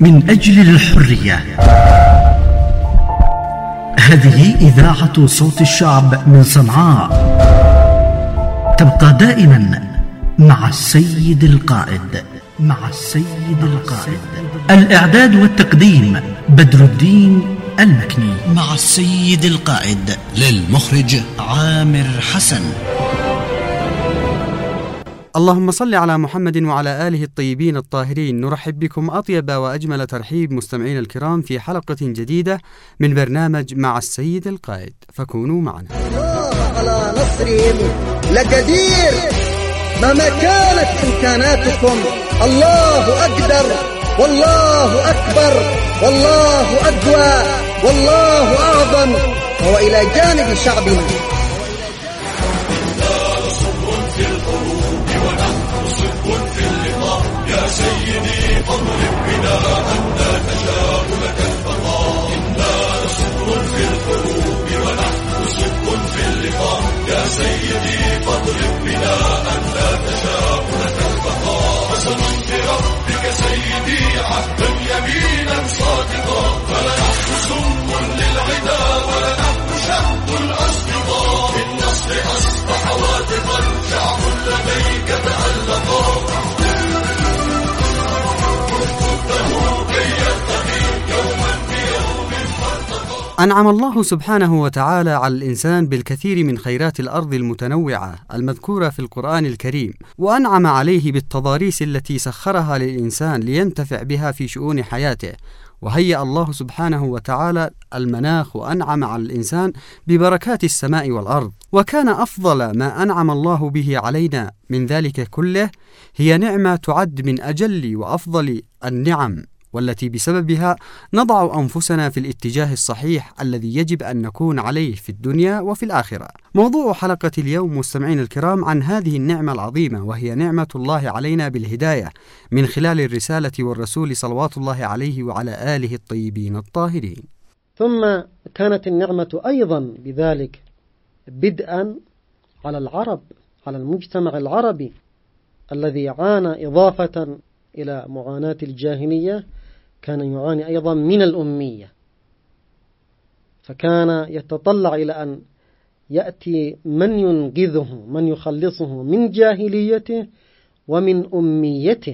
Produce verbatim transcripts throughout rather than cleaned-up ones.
من أجل الحرية. هذه إذاعة صوت الشعب من صنعاء، تبقى دائما مع السيد القائد. مع السيد القائد. الإعداد والتقديم بدر الدين المكني. مع السيد القائد للمخرج عامر حسن. اللهم صل على محمد وعلى آله الطيبين الطاهرين. نرحب بكم أطيب وأجمل ترحيب مستمعين الكرام في حلقة جديدة من برنامج مع السيد القائد، فكونوا معنا. الله على نصرهم لقدير، مهما كانت إمكاناتكم الله أقدر، والله أكبر، والله أقوى، والله أعظم، وهو إلى جانب شعبنا. يا سيدي اضرب بنا أنت تشاء لك البقاء، إنا صبر في الحروب ونحن صدق في اللقاء. يا سيدي فاضرب بنا أنت تشاء لك البقاء. قسما بربك سيدي عهدا يمينا صادقا، فلنحن سم للعدا ولنحن شهد الأصدقاء. بالنصر أصبح واثقا شعب لديك تألقا. أنعم الله سبحانه وتعالى على الإنسان بالكثير من خيرات الأرض المتنوعة المذكورة في القرآن الكريم، وأنعم عليه بالتضاريس التي سخرها للإنسان لينتفع بها في شؤون حياته. وهيأ الله سبحانه وتعالى المناخ وأنعم على الإنسان ببركات السماء والأرض. وكان أفضل ما أنعم الله به علينا من ذلك كله هي نعمة تعد من أجل وأفضل النعم، والتي بسببها نضع أنفسنا في الاتجاه الصحيح الذي يجب أن نكون عليه في الدنيا وفي الآخرة. موضوع حلقة اليوم مستمعين الكرام عن هذه النعمة العظيمة، وهي نعمة الله علينا بالهداية من خلال الرسالة والرسول صلوات الله عليه وعلى آله الطيبين الطاهرين. ثم كانت النعمة أيضا بذلك بدءا على العرب، على المجتمع العربي الذي عانى إضافة إلى معاناة الجاهلية، كان يعاني أيضا من الأمية، فكان يتطلع إلى أن يأتي من ينقذه، من يخلصه من جاهليته ومن أميته.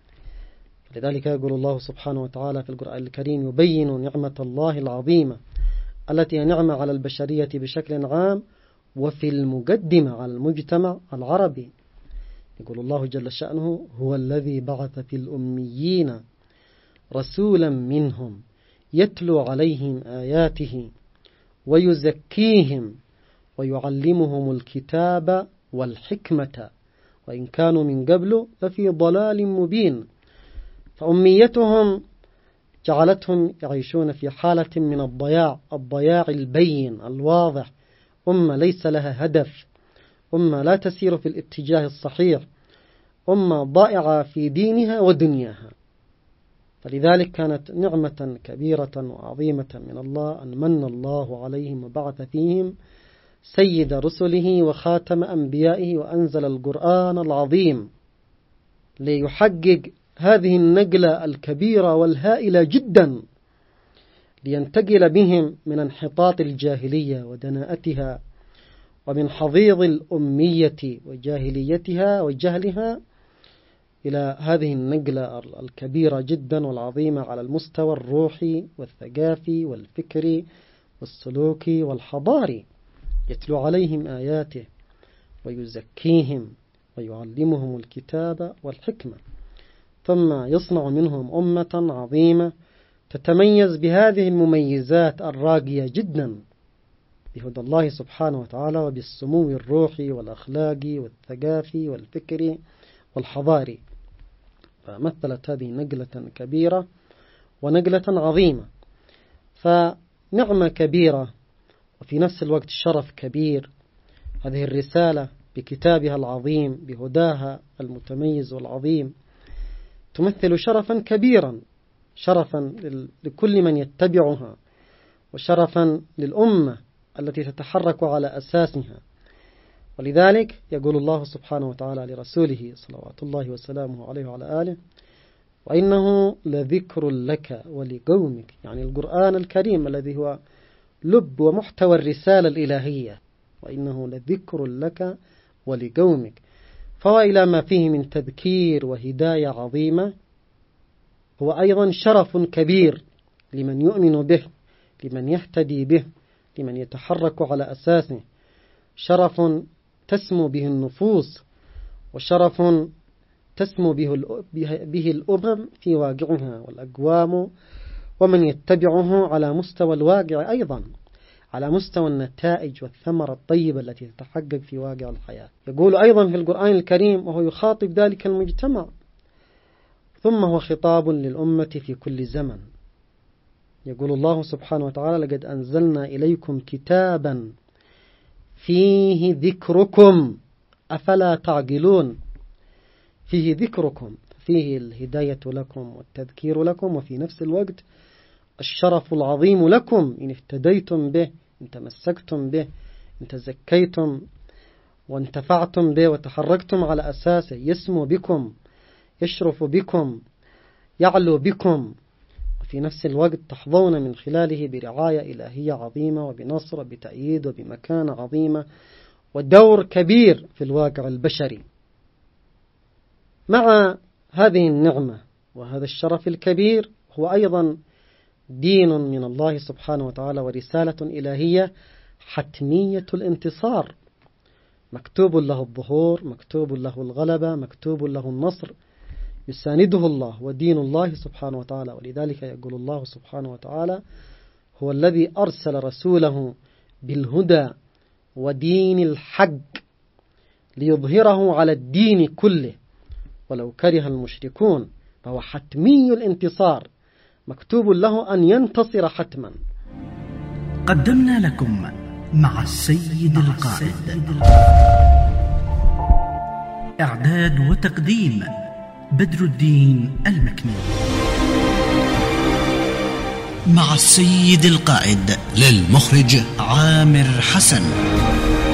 لذلك يقول الله سبحانه وتعالى في القرآن الكريم يبين نعمة الله العظيمة التي هي نعمة على البشرية بشكل عام، وفي المقدمة على المجتمع العربي. يقول الله جل شأنه هو الذي بعث في الأميين رسولا منهم يتلو عليهم آياته ويزكيهم ويعلمهم الكتاب والحكمة وإن كانوا من قبل لفي ضلال مبين. فأميتهم جعلتهم يعيشون في حالة من الضياع، الضياع البين الواضح. أمة ليس لها هدف، أمة لا تسير في الاتجاه الصحيح، أمة ضائعة في دينها ودنياها. فلذلك كانت نعمة كبيرة وعظيمة من الله أن من الله عليهم وبعث فيهم سيد رسله وخاتم أنبيائه وأنزل القرآن العظيم ليحقق هذه النقلة الكبيرة والهائلة جدا، لينتقل بهم من انحطاط الجاهلية ودناءتها ومن حضيض الأمية وجاهليتها وجهلها إلى هذه النقلة الكبيرة جدا والعظيمة على المستوى الروحي والثقافي والفكري والسلوكي والحضاري. يتلو عليهم آياته ويزكيهم ويعلمهم الكتاب والحكمة، ثم يصنع منهم أمة عظيمة تتميز بهذه المميزات الراقية جدا بهدى الله سبحانه وتعالى وبالسمو الروحي والأخلاقي والثقافي والفكري والحضاري. فمثلت هذه نقلة كبيرة ونقلة عظيمة، فنعمة كبيرة وفي نفس الوقت شرف كبير. هذه الرسالة بكتابها العظيم بهداها المتميز والعظيم تمثل شرفا كبيرا، شرفا لكل من يتبعها، وشرفا للأمة التي تتحرك على أساسها. ولذلك يقول الله سبحانه وتعالى لرسوله صلوات الله وسلامه عليه وعلى آله وإنه لذكر لك ولقومك، يعني القرآن الكريم الذي هو لب ومحتوى الرسالة الإلهية، وإنه لذكر لك ولقومك. فهو إلى ما فيه من تذكير وهداية عظيمة، هو أيضا شرف كبير لمن يؤمن به، لمن يهتدي به، لمن يتحرك على أساسه، شرف تسمو به النفوس، وشرف تسمو به به الأمم في واقعها والأقوام ومن يتبعه على مستوى الواقع، أيضا على مستوى النتائج والثمرة الطيبة التي تتحقق في واقع الحياة. يقول أيضا في القرآن الكريم وهو يخاطب ذلك المجتمع: ثم هو خطاب للأمة في كل زمن. يقول الله سبحانه وتعالى: لقد أنزلنا إليكم كتابا فيه ذكركم أفلا تعقلون. فيه ذكركم، فيه الهداية لكم والتذكير لكم، وفي نفس الوقت الشرف العظيم لكم إن اهتديتم به، إن تمسكتم به، إن تزكيتم وانتفعتم به وتحركتم على أساسه، يسمو بكم، يشرف بكم، يعلو بكم، وفي نفس الوقت تحظون من خلاله برعاية إلهية عظيمة وبنصر وبتأييد وبمكانة عظيمة ودور كبير في الواقع البشري. مع هذه النعمة وهذا الشرف الكبير هو أيضا دين من الله سبحانه وتعالى ورسالة إلهية حتمية الانتصار، مكتوب له الظهور، مكتوب له الغلبة، مكتوب له النصر، يسانده الله ودين الله سبحانه وتعالى. ولذلك يقول الله سبحانه وتعالى: هو الذي أرسل رسوله بالهدى ودين الحق ليظهره على الدين كله ولو كره المشركون. فهو حتمي الانتصار، مكتوب له أن ينتصر حتما. قدمنا لكم مع السيد القائد. إعداد وتقديم بدر الدين المكني. مع السيد القائد، للمخرج عامر حسن.